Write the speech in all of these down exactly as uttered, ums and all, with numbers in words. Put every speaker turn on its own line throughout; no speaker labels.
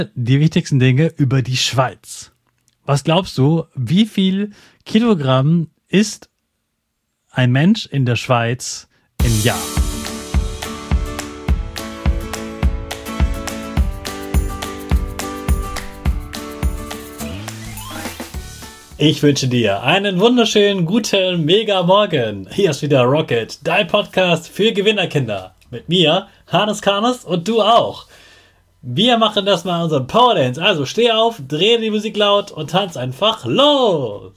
Die wichtigsten Dinge über die Schweiz. Was glaubst du, wie viel Kilogramm isst ein Mensch in der Schweiz im Jahr? Ich wünsche dir einen wunderschönen, guten, mega Morgen. Hier ist wieder Rocket, dein Podcast für Gewinnerkinder. Mit mir, Hannes Karnes, und du auch. Wir machen das mal unseren Power Dance. Also steh auf, dreh die Musik laut und tanz einfach los.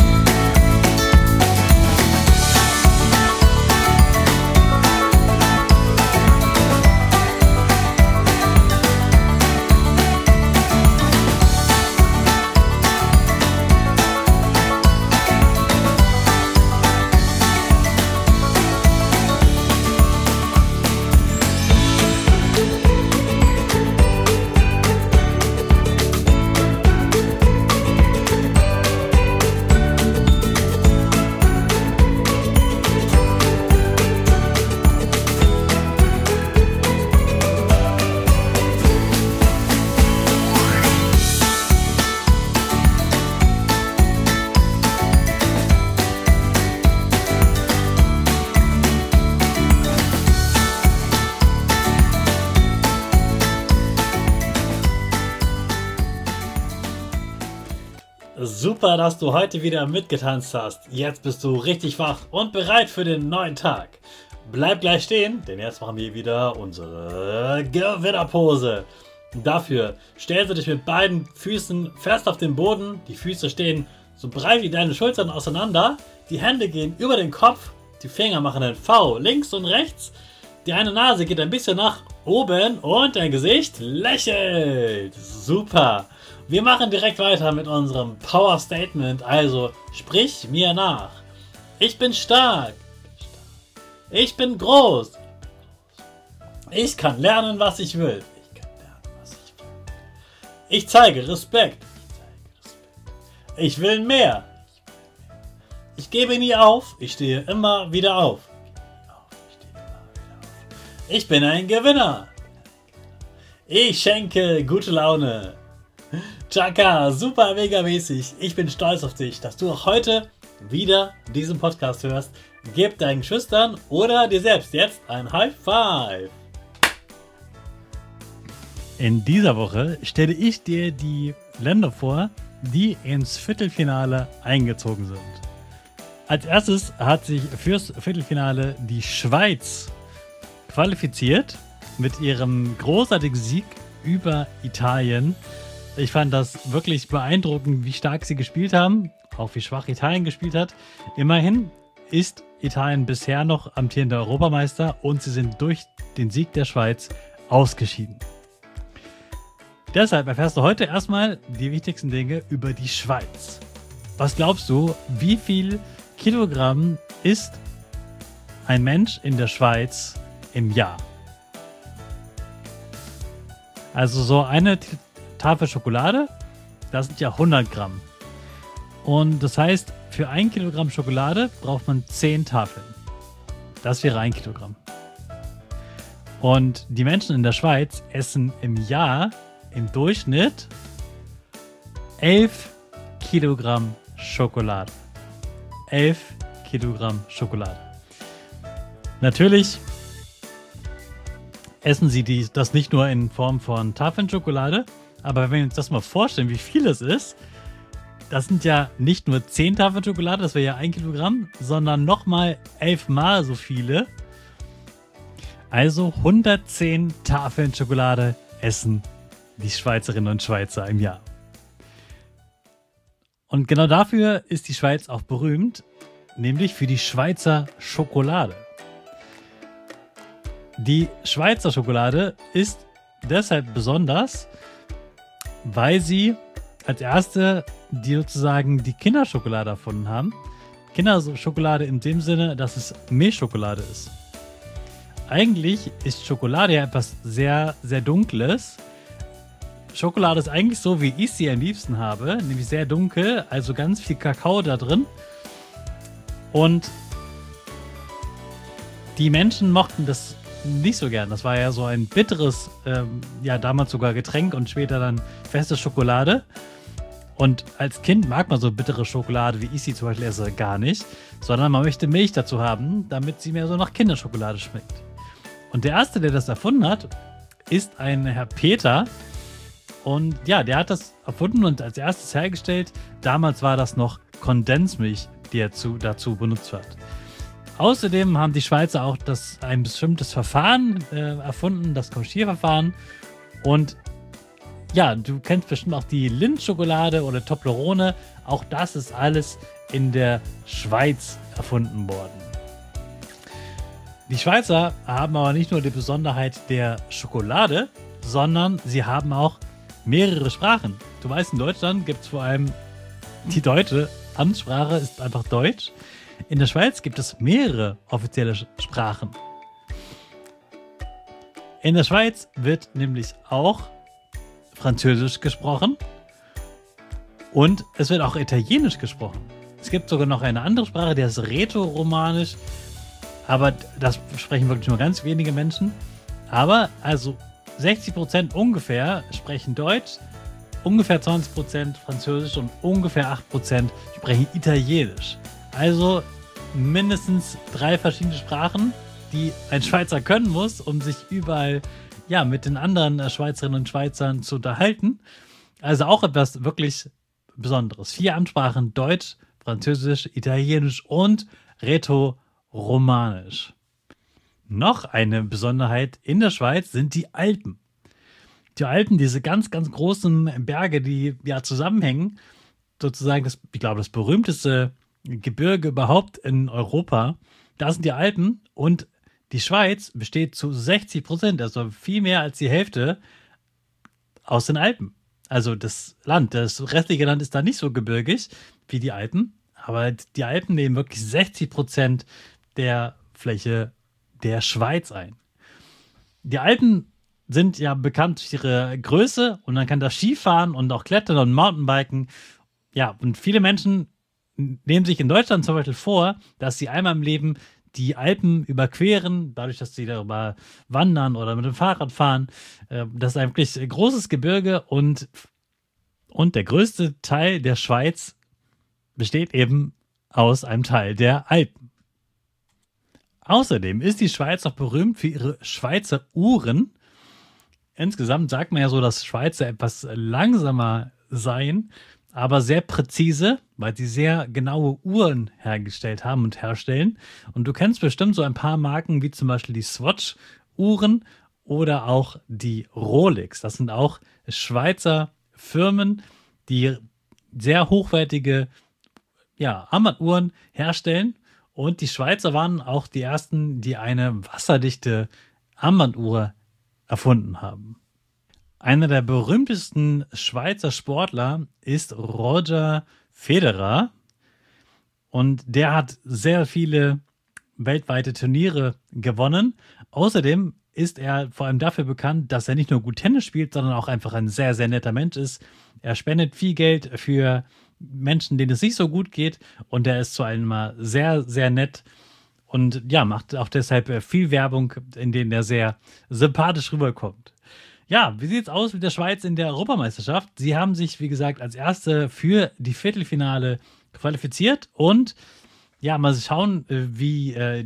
Super, dass du heute wieder mitgetanzt hast. Jetzt bist du richtig wach und bereit für den neuen Tag. Bleib gleich stehen, denn jetzt machen wir wieder unsere Gewinnerpose. Dafür stellst du dich mit beiden Füßen fest auf den Boden. Die Füße stehen so breit wie deine Schultern auseinander. Die Hände gehen über den Kopf. Die Finger machen ein V links und rechts. Die eine Nase geht ein bisschen nach oben und dein Gesicht lächelt. Super. Wir machen direkt weiter mit unserem Power Statement, also sprich mir nach. Ich bin stark. Ich bin groß. Ich kann lernen, was ich will. Ich kann lernen, was ich will. Ich zeige Respekt. Ich will mehr. Ich gebe nie auf. Ich stehe immer wieder auf. Ich bin ein Gewinner. Ich schenke gute Laune. Chaka, super mega mäßig. Ich bin stolz auf dich, dass du auch heute wieder diesen Podcast hörst. Gib deinen Geschwistern oder dir selbst jetzt ein High Five. In dieser Woche stelle ich dir die Länder vor, die ins Viertelfinale eingezogen sind. Als erstes hat sich fürs Viertelfinale die Schweiz qualifiziert mit ihrem großartigen Sieg über Italien. Ich fand das wirklich beeindruckend, wie stark sie gespielt haben, auch wie schwach Italien gespielt hat. Immerhin ist Italien bisher noch amtierender Europameister und sie sind durch den Sieg der Schweiz ausgeschieden. Deshalb erfährst du heute erstmal die wichtigsten Dinge über die Schweiz. Was glaubst du, wie viel Kilogramm isst ein Mensch in der Schweiz im Jahr? Also so eine Tafel Schokolade, das sind ja hundert Gramm. Und das heißt, für ein Kilogramm Schokolade braucht man zehn Tafeln. Das wäre ein Kilogramm. Und die Menschen in der Schweiz essen im Jahr im Durchschnitt elf Kilogramm Schokolade. elf Kilogramm Schokolade. Natürlich essen sie die, das nicht nur in Form von Tafeln Schokolade, aber wenn wir uns das mal vorstellen, wie viel es ist, das sind ja nicht nur zehn Tafeln Schokolade, das wäre ja ein Kilogramm, sondern nochmal elf Mal so viele. Also hundertzehn Tafeln Schokolade essen die Schweizerinnen und Schweizer im Jahr. Und genau dafür ist die Schweiz auch berühmt, nämlich für die Schweizer Schokolade. Die Schweizer Schokolade ist deshalb besonders, weil sie als erste die sozusagen die Kinderschokolade erfunden haben. Kinderschokolade in dem Sinne, dass es Milchschokolade ist. Eigentlich ist Schokolade ja etwas sehr, sehr Dunkles. Schokolade ist eigentlich so, wie ich sie am liebsten habe, nämlich sehr dunkel, also ganz viel Kakao da drin. Und die Menschen mochten das nicht so gern. Das war ja so ein bitteres, ähm, ja damals sogar Getränk und später dann feste Schokolade. Und als Kind mag man so bittere Schokolade, wie ich sie zum Beispiel esse, gar nicht. Sondern man möchte Milch dazu haben, damit sie mehr so nach Kinderschokolade schmeckt. Und der Erste, der das erfunden hat, ist ein Herr Peter. Und ja, der hat das erfunden und als erstes hergestellt. Damals war das noch Kondensmilch, die er zu, dazu benutzt hat. Außerdem haben die Schweizer auch das, ein bestimmtes Verfahren äh, erfunden, das Conchir-Verfahren. Und ja, du kennst bestimmt auch die Lindt-Schokolade oder Toblerone. Auch das ist alles in der Schweiz erfunden worden. Die Schweizer haben aber nicht nur die Besonderheit der Schokolade, sondern sie haben auch mehrere Sprachen. Du weißt, in Deutschland gibt es vor allem die deutsche Amtssprache, ist einfach Deutsch. In der Schweiz gibt es mehrere offizielle Sprachen. In der Schweiz wird nämlich auch Französisch gesprochen und es wird auch Italienisch gesprochen. Es gibt sogar noch eine andere Sprache, die heißt Rätoromanisch, aber das sprechen wirklich nur ganz wenige Menschen. Aber also sechzig Prozent ungefähr sprechen Deutsch, ungefähr zwanzig Prozent Französisch und ungefähr acht Prozent sprechen Italienisch. Also mindestens drei verschiedene Sprachen, die ein Schweizer können muss, um sich überall ja, mit den anderen Schweizerinnen und Schweizern zu unterhalten. Also auch etwas wirklich Besonderes. Vier Amtssprachen: Deutsch, Französisch, Italienisch und Rätoromanisch. Noch eine Besonderheit in der Schweiz sind die Alpen. Die Alpen, diese ganz, ganz großen Berge, die ja zusammenhängen, sozusagen, das, ich glaube, das berühmteste Gebirge überhaupt in Europa, das sind die Alpen und die Schweiz besteht zu sechzig Prozent, also viel mehr als die Hälfte, aus den Alpen. Also das Land, das restliche Land ist da nicht so gebirgig wie die Alpen, aber die Alpen nehmen wirklich sechzig Prozent der Fläche der Schweiz ein. Die Alpen sind ja bekannt durch ihre Größe und man kann da Skifahren und auch klettern und Mountainbiken. Ja, und viele Menschen nehmen sich in Deutschland zum Beispiel vor, dass sie einmal im Leben die Alpen überqueren, dadurch, dass sie darüber wandern oder mit dem Fahrrad fahren. Das ist ein wirklich großes Gebirge und, und der größte Teil der Schweiz besteht eben aus einem Teil der Alpen. Außerdem ist die Schweiz auch berühmt für ihre Schweizer Uhren. Insgesamt sagt man ja so, dass Schweizer etwas langsamer seien, aber sehr präzise, weil sie sehr genaue Uhren hergestellt haben und herstellen. Und du kennst bestimmt so ein paar Marken, wie zum Beispiel die Swatch-Uhren oder auch die Rolex. Das sind auch Schweizer Firmen, die sehr hochwertige ja, Armbanduhren herstellen. Und die Schweizer waren auch die ersten, die eine wasserdichte Armbanduhr erfunden haben. Einer der berühmtesten Schweizer Sportler ist Roger Federer und der hat sehr viele weltweite Turniere gewonnen. Außerdem ist er vor allem dafür bekannt, dass er nicht nur gut Tennis spielt, sondern auch einfach ein sehr, sehr netter Mensch ist. Er spendet viel Geld für Menschen, denen es nicht so gut geht und er ist zu einem immer sehr, sehr nett und ja, macht auch deshalb viel Werbung, in denen er sehr sympathisch rüberkommt. Ja, wie sieht es aus mit der Schweiz in der Europameisterschaft? Sie haben sich, wie gesagt, als Erste für die Viertelfinale qualifiziert und ja, mal schauen, wie äh,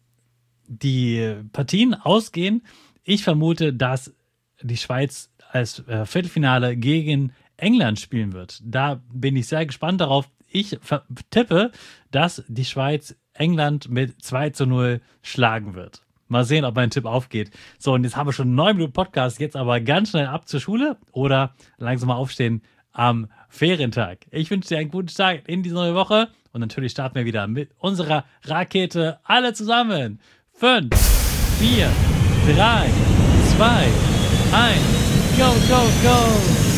die Partien ausgehen. Ich vermute, dass die Schweiz als äh, Viertelfinale gegen England spielen wird. Da bin ich sehr gespannt darauf. Ich tippe, dass die Schweiz England mit zwei zu null schlagen wird. Mal sehen, ob mein Tipp aufgeht. So, und jetzt haben wir schon neun Minuten Podcast. Jetzt aber ganz schnell ab zur Schule oder langsam mal aufstehen am Ferientag. Ich wünsche dir einen guten Start in diese neue Woche. Und natürlich starten wir wieder mit unserer Rakete. Alle zusammen. Fünf, vier, drei, zwei, eins. Go, go, go!